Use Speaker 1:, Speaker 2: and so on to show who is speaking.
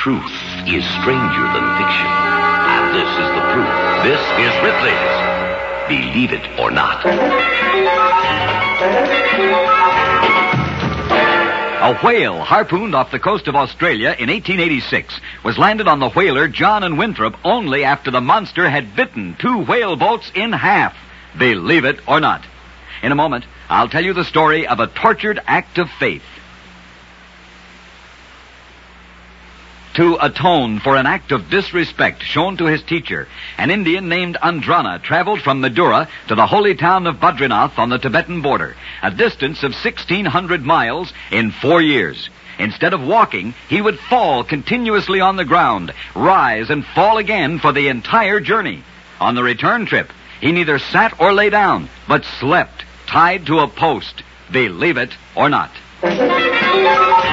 Speaker 1: Truth is stranger than fiction. And this is the proof. This is Ripley's Believe It or Not.
Speaker 2: A whale harpooned off the coast of Australia in 1886 was landed on the whaler John and Winthrop only after the monster had bitten 2 whale boats in half. Believe it or not. In a moment, I'll tell you the story of a tortured act of faith. To atone for an act of disrespect shown to his teacher, an Indian named Andrana traveled from Madura to the holy town of Badrinath on the Tibetan border, a distance of 1,600 miles in 4 years. Instead of walking, he would fall continuously on the ground, rise and fall again for the entire journey. On the return trip, he neither sat or lay down, but slept, tied to a post. Believe it or not.